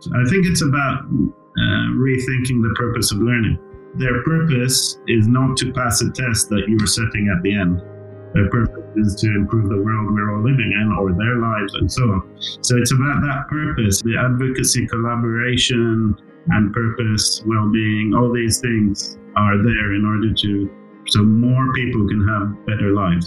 I think it's about rethinking the purpose of learning. Their purpose is not to pass a test that you are setting at the end. Their purpose is to improve the world we're all living in, or their lives, and so on. So it's about that purpose, the advocacy, collaboration, and purpose, well-being, all these things are there in order so more people can have better lives.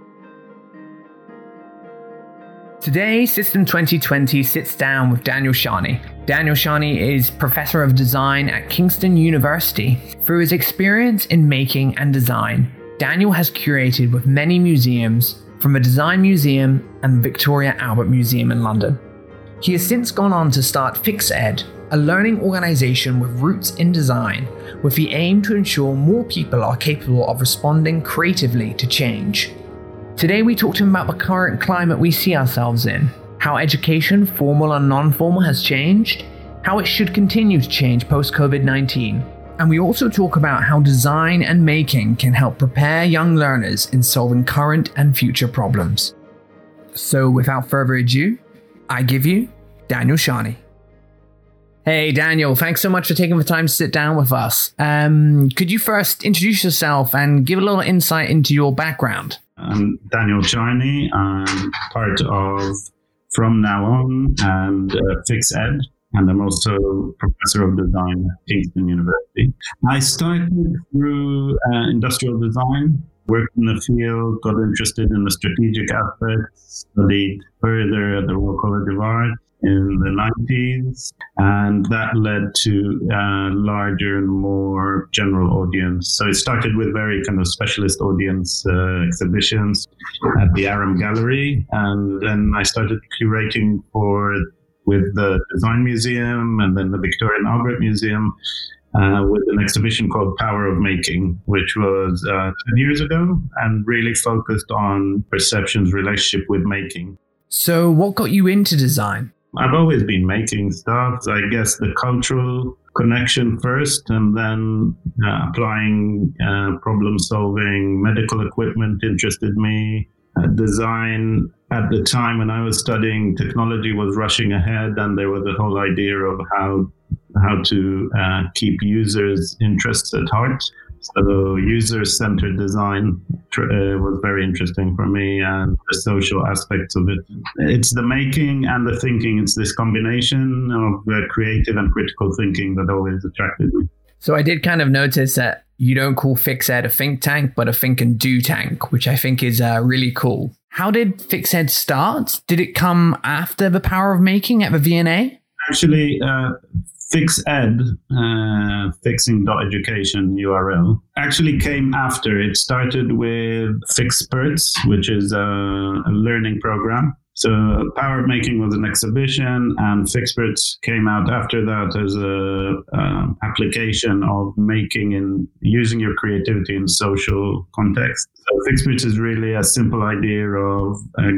Today, System 2020 sits down with Daniel Shani. Daniel Shani is Professor of Design at Kingston University. Through his experience in making and design, Daniel has curated with many museums, from the Design Museum and the Victoria Albert Museum in London. He has since gone on to start FixEd, a learning organisation with roots in design, with the aim to ensure more people are capable of responding creatively to change. Today we talked to him about the current climate we see ourselves in, how education, formal and non-formal, has changed, how it should continue to change post-COVID-19, and we also talk about how design and making can help prepare young learners in solving current and future problems. So without further ado, I give you Daniel Shani. Hey Daniel, thanks so much for taking the time to sit down with us. Could you first introduce yourself and give a little insight into your background? I'm Daniel Shani. I'm part of From Now On and FixEd, and I'm also Professor of Design at Kingston University. I started through industrial design, worked in the field, got interested in the strategic aspects, studied further at the Royal College of Art in the 90s, and that led to a larger and more general audience. So it started with very kind of specialist audience exhibitions at the Aram Gallery, and then I started curating with the Design Museum and then the Victoria Albert Museum with an exhibition called Power of Making, which was 10 years ago and really focused on perception's relationship with making. So what got you into design? I've always been making stuff. I guess the cultural connection first, and then applying problem solving, medical equipment interested me. Design at the time when I was studying technology was rushing ahead, and there was a whole idea of how to keep users' interests at heart. So user-centered design was very interesting for me, and the social aspects of it. It's the making and the thinking. It's this combination of creative and critical thinking that always attracted me. So I did kind of notice that you don't call FixEd a think tank, but a think and do tank, which I think is really cool. How did FixEd start? Did it come after the Power of Making at the V&A? Actually, FixEd, fixing.education URL, actually came after. It started with FixPerts, which is a learning program. So Power of Making was an exhibition, and FixPerts came out after that as a application of making and using your creativity in social context. So FixPerts is really a simple idea of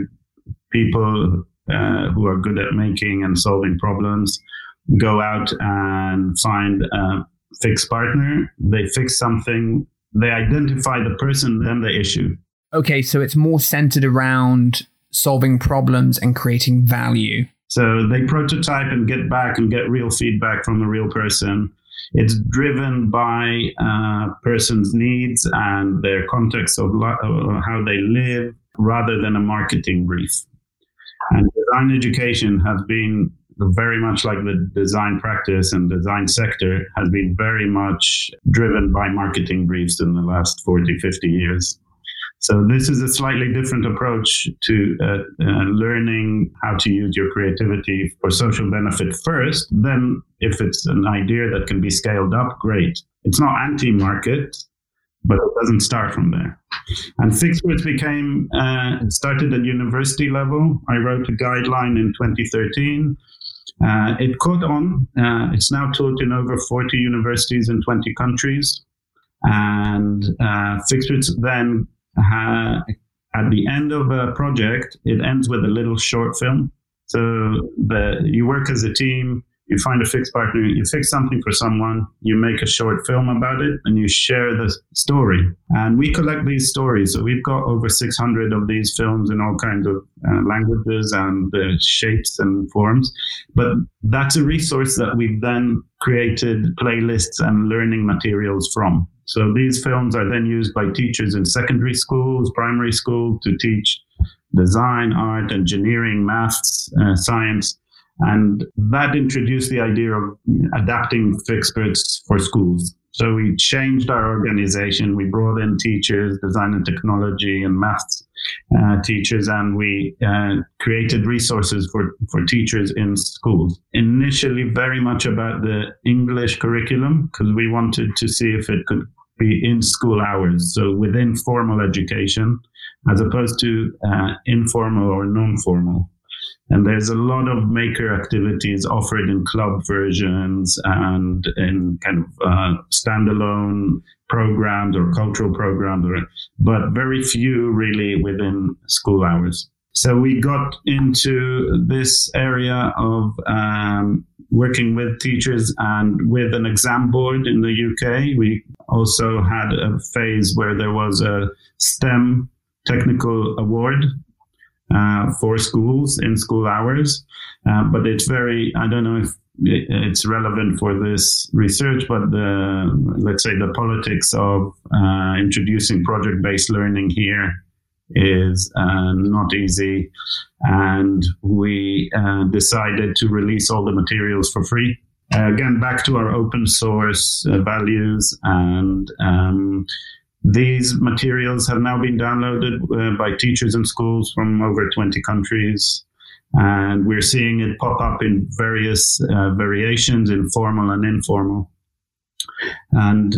people who are good at making and solving problems go out and find a fix partner. They fix something, they identify the person, then the issue. Okay, so it's more centered around solving problems and creating value. So they prototype and get back and get real feedback from the real person. It's driven by a person's needs and their context of how they live, rather than a marketing brief. And design education has been very much like the design practice and design sector has been very much driven by marketing briefs in the last 40, 50 years. So this is a slightly different approach to learning how to use your creativity for social benefit first. Then if it's an idea that can be scaled up, great. It's not anti-market, but it doesn't start from there. And FixPerts it started at university level. I wrote a guideline in 2013. It caught on. It's now taught in over 40 universities in 20 countries. And FixPerts then, at the end of a project, it ends with a little short film. So you work as a team, You find a fix partner, you fix something for someone, you make a short film about it, and you share the story. And we collect these stories. So we've got over 600 of these films in all kinds of languages and shapes and forms. But that's a resource that we've then created playlists and learning materials from. So these films are then used by teachers in secondary schools, primary schools, to teach design, art, engineering, maths, science. And that introduced the idea of adapting Fixperts for schools. So we changed our organization. We brought in teachers, design and technology and maths teachers, and we created resources for teachers in schools. Initially, very much about the English curriculum, because we wanted to see if it could be in school hours, so within formal education, as opposed to informal or non-formal. And there's a lot of maker activities offered in club versions and in kind of standalone programs or cultural programs, but very few really within school hours. So we got into this area of working with teachers and with an exam board in the UK. We also had a phase where there was a STEM technical award for schools in school hours. But it's I don't know if it's relevant for this research, but let's say the politics of introducing project-based learning here is not easy. And we decided to release all the materials for free. Again, back to our open source values, and these materials have now been downloaded by teachers in schools from over 20 countries. And we're seeing it pop up in various variations, informal and informal. And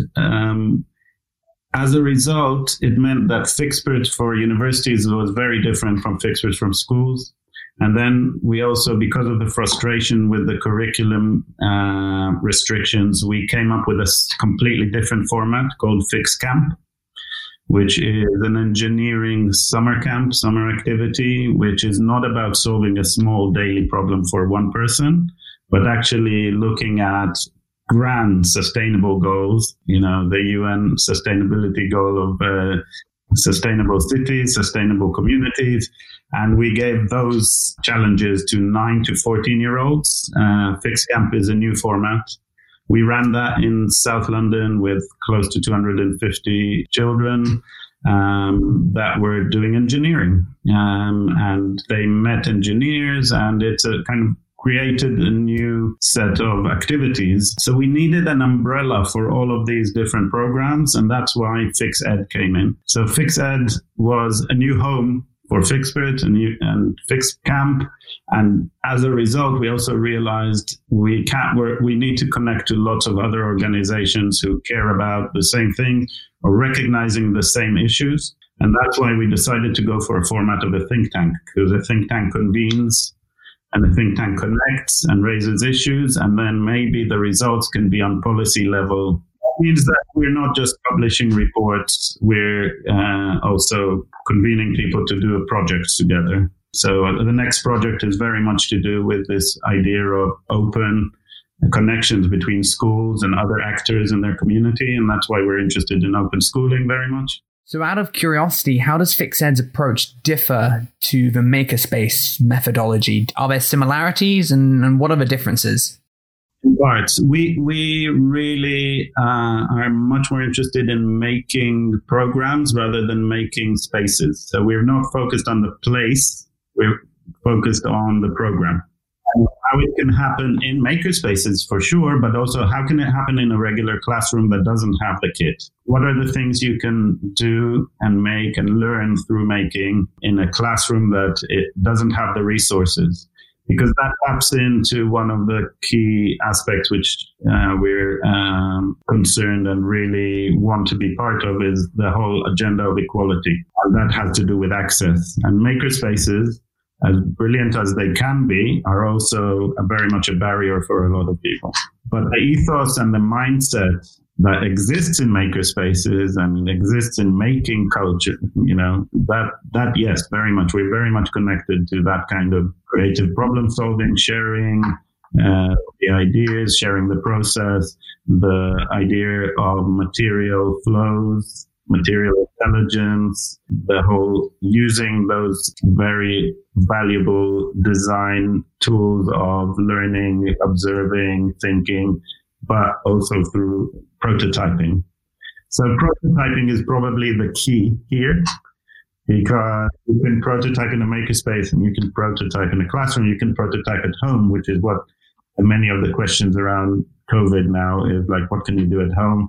as a result, it meant that Fixperts for universities was very different from Fixperts from schools. And then we also, because of the frustration with the curriculum restrictions, we came up with a completely different format called FixCamp, which is an engineering summer camp, summer activity, which is not about solving a small daily problem for one person, but actually looking at grand sustainable goals, the UN sustainability goal of sustainable cities, sustainable communities. And we gave those challenges to 9 to 14-year-olds. FixCamp is a new format. We ran that in South London with close to 250 children that were doing engineering. And they met engineers, and it's a kind of created a new set of activities. So we needed an umbrella for all of these different programs, and that's why FixEd came in. So FixEd was a new home for Fixpert and FixCamp. And as a result, we also realized we need to connect to lots of other organizations who care about the same thing or recognizing the same issues. And that's why we decided to go for a format of a think tank, because a think tank convenes and the think tank connects and raises issues, and then maybe the results can be on policy level. That means that we're not just publishing reports, we're also convening people to do a project together. So the next project is very much to do with this idea of open connections between schools and other actors in their community, and that's why we're interested in open schooling very much. So out of curiosity, how does FixEd's approach differ to the Makerspace methodology? Are there similarities, and what are the differences? In parts, we really are much more interested in making programs rather than making spaces. So we're not focused on the place, we're focused on the program. And how it can happen in makerspaces for sure, but also how can it happen in a regular classroom that doesn't have the kit? What are the things you can do and make and learn through making in a classroom that it doesn't have the resources? Because that taps into one of the key aspects which we're concerned and really want to be part of, is the whole agenda of equality. And that has to do with access. And makerspaces, as brilliant as they can be, are also very much a barrier for a lot of people. But the ethos and the mindset that exists in makerspaces and exists in making culture, that yes, very much. We're very much connected to that kind of creative problem solving, sharing, the ideas, sharing the process, the idea of material flows, material intelligence, the whole using those very valuable design tools of learning, observing, thinking, but also through prototyping. So prototyping is probably the key here, because you can prototype in a makerspace and you can prototype in a classroom, you can prototype at home, which is what many of the questions around COVID now is like, what can you do at home?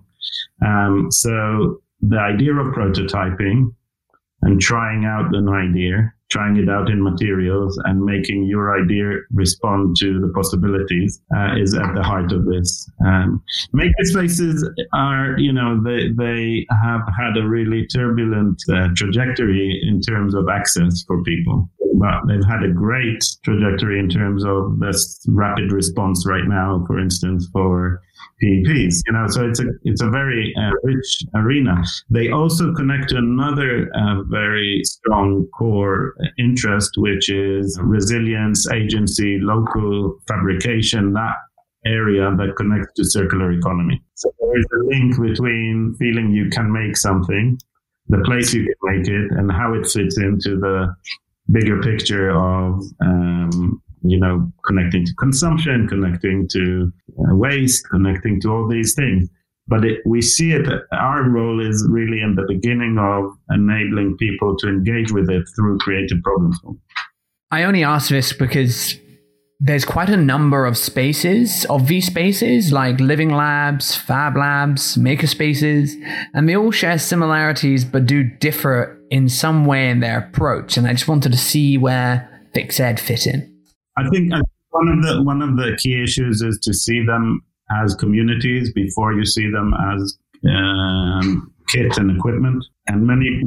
So the idea of prototyping and trying out an idea, trying it out in materials and making your idea respond to the possibilities is at the heart of this. Makerspaces are, they have had a really turbulent trajectory in terms of access for people. But they've had a great trajectory in terms of this rapid response right now, for instance, for PEPs. So it's a very rich arena. They also connect to another very strong core interest, which is resilience, agency, local fabrication, that area that connects to circular economy. So there is a link between feeling you can make something, the place you can make it, and how it fits into the bigger picture of, connecting to consumption, connecting to waste, connecting to all these things. But we see it, our role is really in the beginning of enabling people to engage with it through creative problem solving. I only ask this because there's quite a number of spaces, of these spaces, like living labs, fab labs, maker spaces, and they all share similarities but do differ in some way in their approach. And I just wanted to see where FixEd fit in. I think one of the key issues is to see them as communities before you see them as kit and equipment. And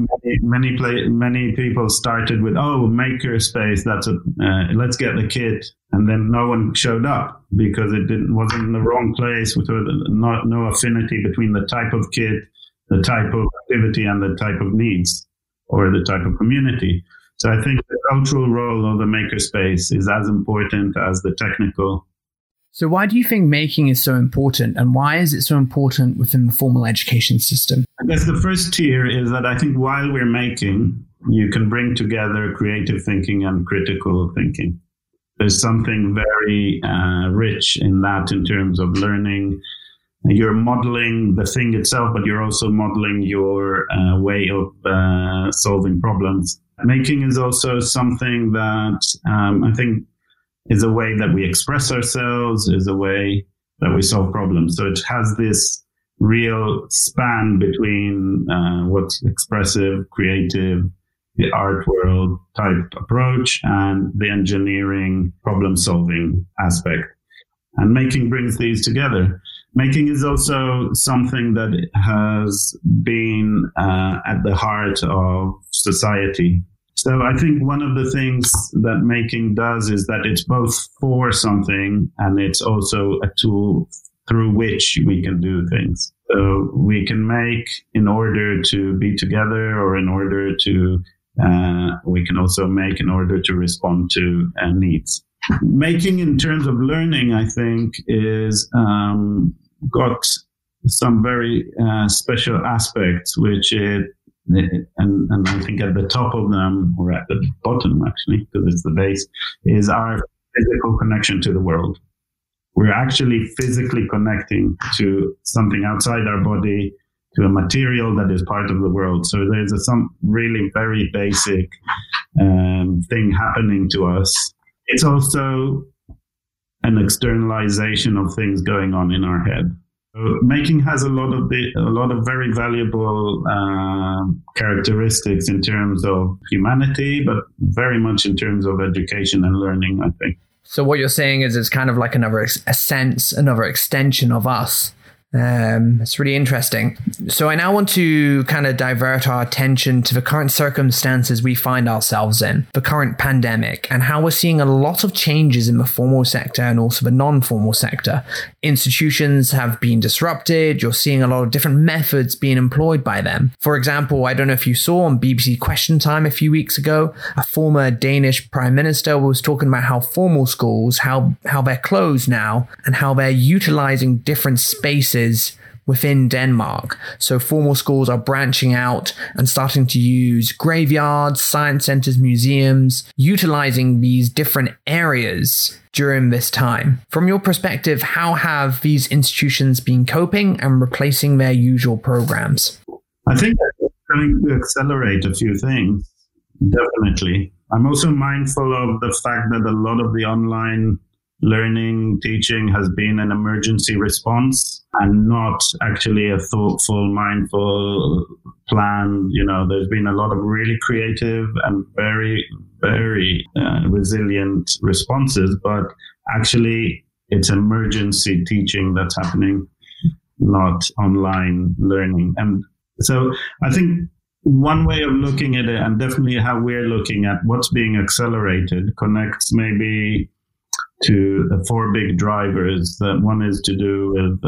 many people started with, maker space. Let's get the kit, and then no one showed up because it wasn't in the wrong place. With no affinity between the type of kit, the type of activity, and the type of needs or the type of community. So I think the cultural role of the makerspace is as important as the technical. So why do you think making is so important, and why is it so important within the formal education system? I guess the first tier is that I think while we're making, you can bring together creative thinking and critical thinking. There's something very rich in that in terms of learning. You're modeling the thing itself, but you're also modeling your way of solving problems. Making is also something that I think is a way that we express ourselves, is a way that we solve problems. So it has this real span between what's expressive, creative, the art world type approach, and the engineering problem solving aspect. And making brings these together. Making is also something that has been at the heart of society. So I think one of the things that making does is that it's both for something, and it's also a tool through which we can do things. So we can make in order to be together, or in order to, we can also make in order to respond to needs. Making in terms of learning, I think, is got some very special aspects, which it, and I think at the top of them, or at the bottom actually, because it's the base, is our physical connection to the world. We're actually physically connecting to something outside our body, to a material that is part of the world. So there's some really very basic thing happening to us. It's also an externalization of things going on in our head. So making has a lot of very valuable characteristics in terms of humanity, but very much in terms of education and learning, I think. So what you're saying is it's kind of like another extension of us, It's really interesting. So I now want to kind of divert our attention to the current circumstances we find ourselves in, the current pandemic, and how we're seeing a lot of changes in the formal sector and also the non-formal sector. Institutions have been disrupted. You're seeing a lot of different methods being employed by them. For example, I don't know if you saw on BBC Question Time a few weeks ago, a former Danish prime minister was talking about how formal schools, how they're closed now, and how they're utilizing different spaces within Denmark. So formal schools are branching out and starting to use graveyards, science centers, museums, utilizing these different areas during this time. From your perspective, how have these institutions been coping and replacing their usual programs? I think it's going to accelerate a few things, definitely. I'm also mindful of the fact that a lot of the online learning, teaching has been an emergency response and not actually a thoughtful, mindful plan. There's been a lot of really creative and very, very resilient responses, but actually it's emergency teaching that's happening, not online learning. And so I think one way of looking at it, and definitely how we're looking at what's being accelerated, connects maybe to the four big drivers. That one is to do with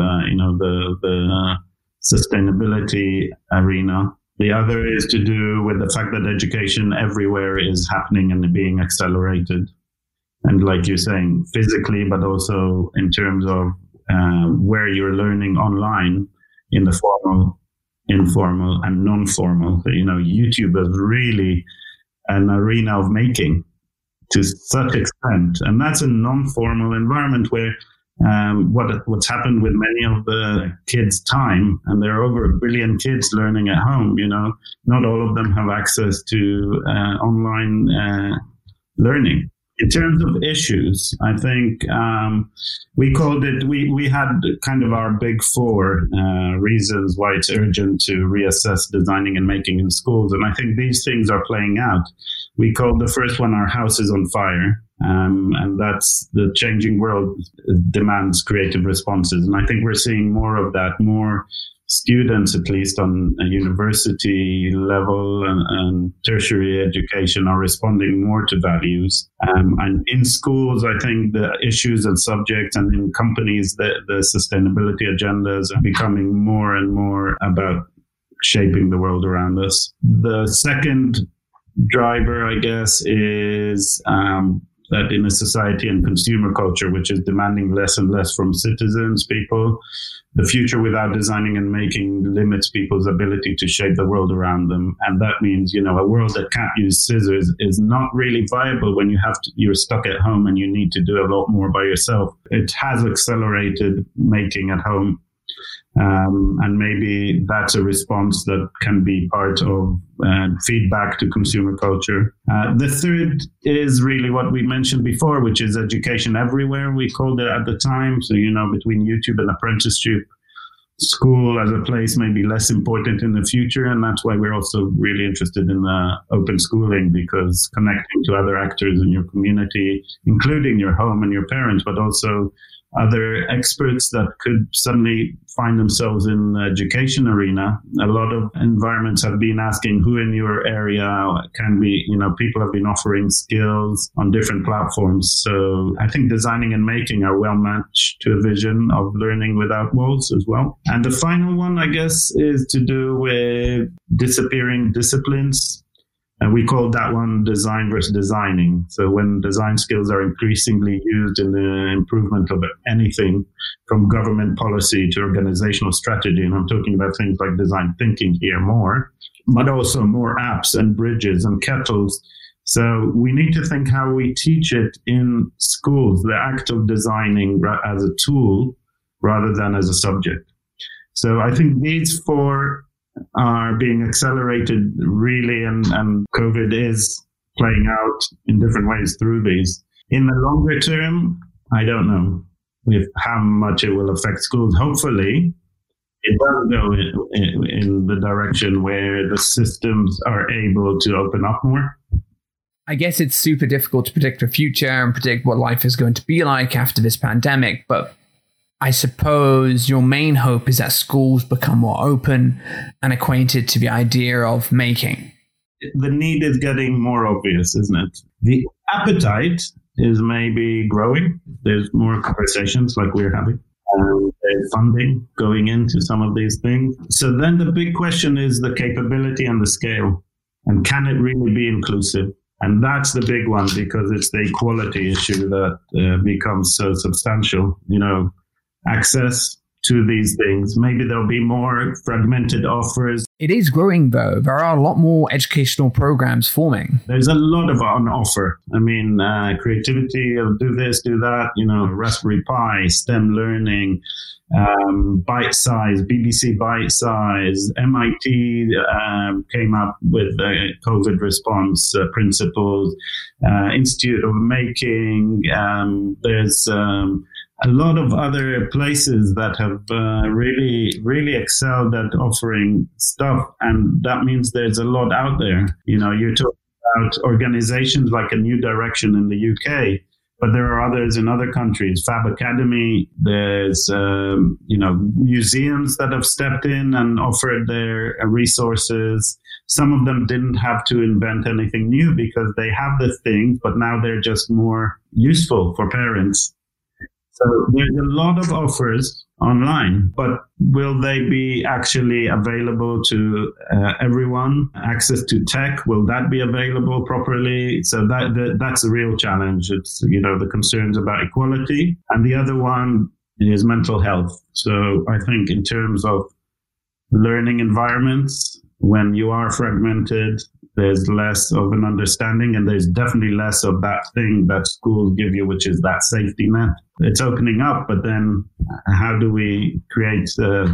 the sustainability arena. The other is to do with the fact that education everywhere is happening and being accelerated, and like you're saying, physically, but also in terms of where you're learning online in the formal, informal, and non-formal. YouTube is really an arena of making to such extent, and that's a non-formal environment where what's happened with many of the kids' time, and there are over 1 billion kids learning at home. Not all of them have access to online learning. In terms of issues, I think we called it. We had kind of our big four reasons why it's urgent to reassess designing and making in schools, and I think these things are playing out. We called the first one "Our House is on Fire," and that's the changing world demands creative responses, and I think we're seeing more of that. More students, at least on a university level and tertiary education, are responding more to values. And in schools, I think the issues and subjects, and in companies, the sustainability agendas are becoming more and more about shaping the world around us. The second driver, I guess, is that in a society and consumer culture, which is demanding less and less from citizens, people, the future without designing and making limits people's ability to shape the world around them. And that means, a world that can't use scissors is not really viable when you're stuck at home and you need to do a lot more by yourself. It has accelerated making at home. And maybe that's a response that can be part of feedback to consumer culture. The third is really what we mentioned before, which is education everywhere, we called it at the time. So, between YouTube and apprenticeship, school as a place may be less important in the future. And that's why we're also really interested in open schooling, because connecting to other actors in your community, including your home and your parents, but also other experts that could suddenly find themselves in the education arena. A lot of environments have been asking who in your area can be, people have been offering skills on different platforms. So I think designing and making are well matched to a vision of learning without walls as well. And the final one, I guess, is to do with disappearing disciplines. And we call that one design versus designing. So when design skills are increasingly used in the improvement of anything from government policy to organizational strategy, and I'm talking about things like design thinking here more, but also more apps and bridges and kettles. So we need to think how we teach it in schools, the act of designing as a tool rather than as a subject. So I think these four are being accelerated really, and COVID is playing out in different ways through these. In the longer term, I don't know how much it will affect schools. Hopefully, it does go in the direction where the systems are able to open up more. I guess it's super difficult to predict the future and predict what life is going to be like after this pandemic, but I suppose your main hope is that schools become more open and acquainted to the idea of making. The need is getting more obvious, isn't it? The appetite is maybe growing. There's more conversations like we're having. There's funding going into some of these things. So then the big question is the capability and the scale. And can it really be inclusive? And that's the big one, because it's the equality issue that becomes so substantial. Access to these things. Maybe there'll be more fragmented offers. It is growing, though. There are a lot more educational programs forming. There's a lot of on offer. I mean, creativity of do this, do that, Raspberry Pi, STEM learning, Bite Size, BBC Bite Size, MIT came up with COVID response principles, Institute of Making. There's a lot of other places that have really, really excelled at offering stuff. And that means there's a lot out there. You're talking about organizations like A New Direction in the UK, but there are others in other countries. Fab Academy, there's, museums that have stepped in and offered their resources. Some of them didn't have to invent anything new because they have the things, but now they're just more useful for parents. So there's a lot of offers online, but will they be actually available to everyone? Access to tech, will that be available properly? So that's a real challenge. It's, the concerns about equality. And the other one is mental health. So I think in terms of learning environments, when you are fragmented, there's less of an understanding, and there's definitely less of that thing that schools give you, which is that safety net. It's opening up, but then how do we create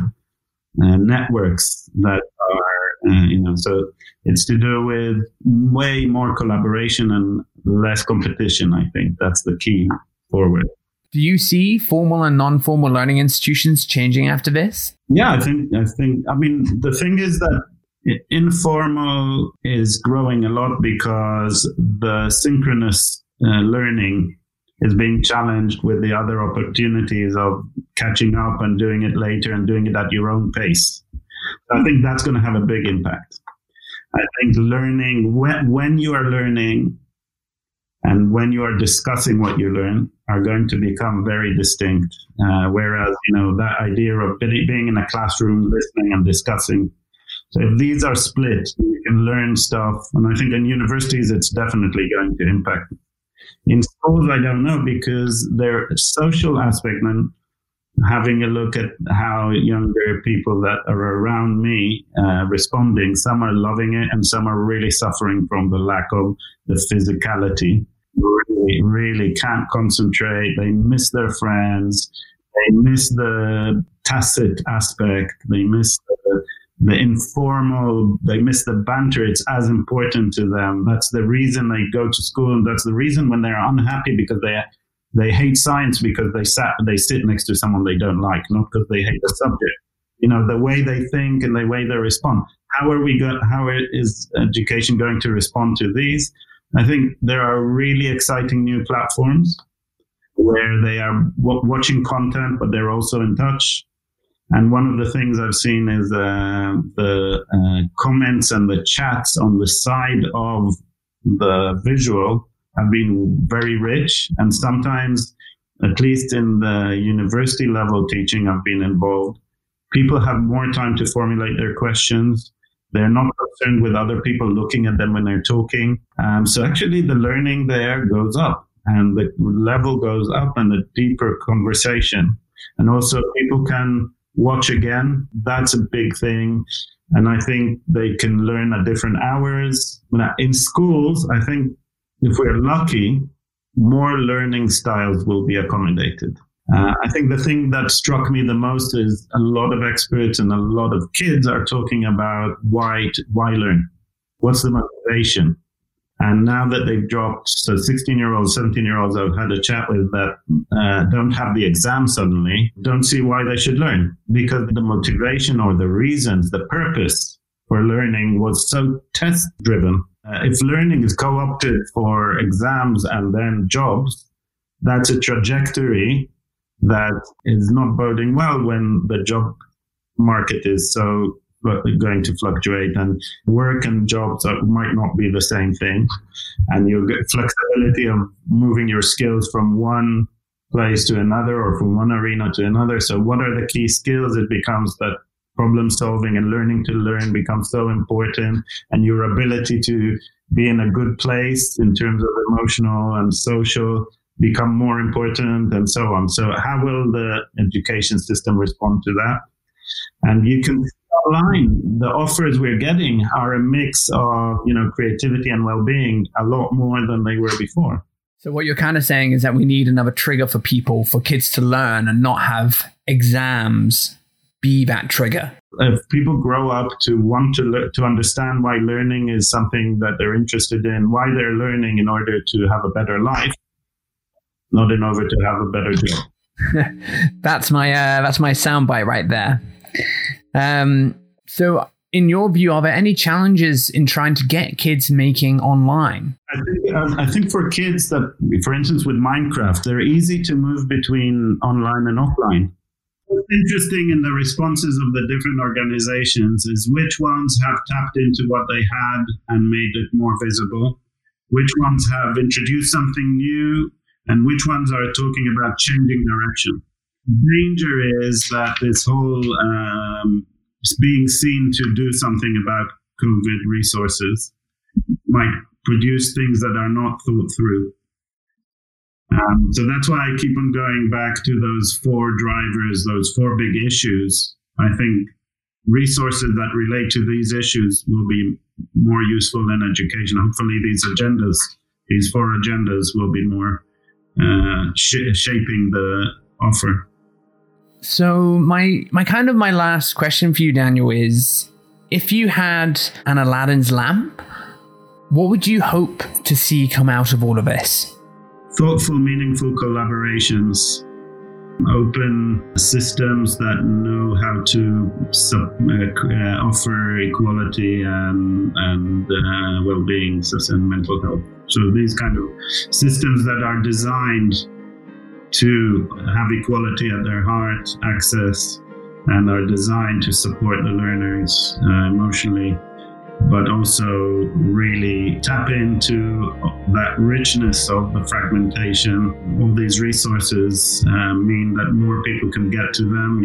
networks that are, so it's to do with way more collaboration and less competition. I think that's the key forward. Do you see formal and non-formal learning institutions changing after this? Yeah, I think, the thing is that informal is growing a lot because the synchronous learning is being challenged with the other opportunities of catching up and doing it later and doing it at your own pace. So I think that's going to have a big impact. I think learning, when you are learning and when you are discussing what you learn, are going to become very distinct. Whereas, that idea of being in a classroom, listening and discussing. So if these are split, you can learn stuff. And I think in universities, it's definitely going to impact. In schools, I don't know, because their social aspect, and having a look at how younger people that are around me responding, some are loving it and some are really suffering from the lack of the physicality. Really, really can't concentrate. They miss their friends. They miss the tacit aspect. They miss the informal, they miss the banter. It's as important to them. That's the reason they go to school. And that's the reason when they're unhappy, because they hate science because they sit next to someone they don't like, not because they hate the subject. The way they think and the way they respond. How is education going to respond to these? I think there are really exciting new platforms where they are watching content, but they're also in touch. And one of the things I've seen is the comments and the chats on the side of the visual have been very rich. And sometimes, at least in the university level teaching I've been involved, people have more time to formulate their questions. They're not concerned with other people looking at them when they're talking. So actually the learning there goes up and the level goes up and a deeper conversation. And also people can watch again. That's a big thing. And I think they can learn at different hours. In schools, I think if we're lucky, more learning styles will be accommodated. I think the thing that struck me the most is a lot of experts and a lot of kids are talking about why learn. What's the motivation? And now that they've dropped, so 16-year-olds, 17-year-olds I've had a chat with that don't have the exam suddenly, don't see why they should learn. Because the motivation or the reasons, the purpose for learning was so test-driven. If learning is co-opted for exams and then jobs, that's a trajectory that is not boding well when the job market is so going to fluctuate, and work and jobs might not be the same thing, and you get flexibility of moving your skills from one place to another or from one arena to another. So what are the key skills? It becomes that problem solving and learning to learn becomes so important, and your ability to be in a good place in terms of emotional and social become more important, and so on. So how will the education system respond to that? And you can online, the offers we're getting are a mix of, creativity and well-being a lot more than they were before. So what you're kind of saying is that we need another trigger for kids to learn, and not have exams be that trigger. If people grow up to want to understand why learning is something that they're interested in, why they're learning in order to have a better life, not in order to have a better job. That's my soundbite right there. So in your view, are there any challenges in trying to get kids making online? I think for kids that, for instance, with Minecraft, they're easy to move between online and offline. What's interesting in the responses of the different organizations is which ones have tapped into what they had and made it more visible, which ones have introduced something new, and which ones are talking about changing direction. The danger is that this whole being seen to do something about COVID resources might produce things that are not thought through. So that's why I keep on going back to those four drivers, those four big issues. I think resources that relate to these issues will be more useful in education. Hopefully these four agendas will be more shaping the offer. So my last question for you, Daniel, is if you had an Aladdin's lamp, what would you hope to see come out of all of this? Thoughtful, meaningful collaborations, open systems that know how to offer equality and well-being and mental health. So these kind of systems that are designed to have equality at their heart, access, and are designed to support the learners emotionally, but also really tap into that richness of the fragmentation. All these resources mean that more people can get to them.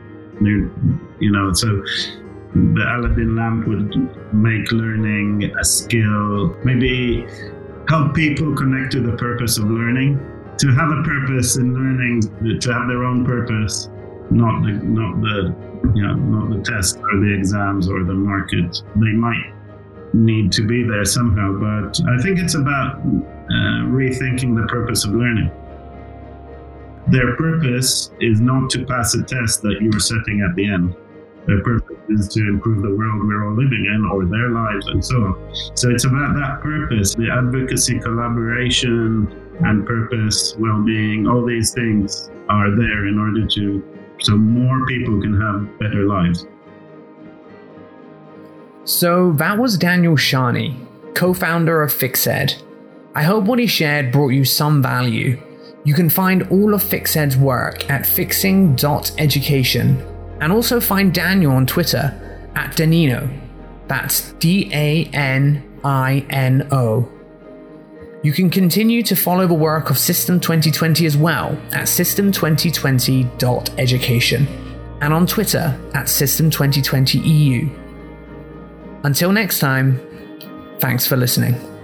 So the Aladdin lamp would make learning a skill, maybe help people connect to the purpose of learning, to have a purpose in learning, to have their own purpose, not the test or the exams or the market. They might need to be there somehow, but I think it's about rethinking the purpose of learning. Their purpose is not to pass a test that you are setting at the end. Their purpose is to improve the world we're all living in, or their lives, and so on. So it's about that purpose, the advocacy, collaboration, and purpose, well-being. All these things are there in order so more people can have better lives. So that was Daniel Shani, co-founder of FixEd. I hope what he shared brought you some value. You can find all of FixEd's work at fixing.education, and also find Daniel on Twitter at Danino. That's DANINO. You can continue to follow the work of System 2020 as well at system2020.education, and on Twitter at System2020EU. Until next time, thanks for listening.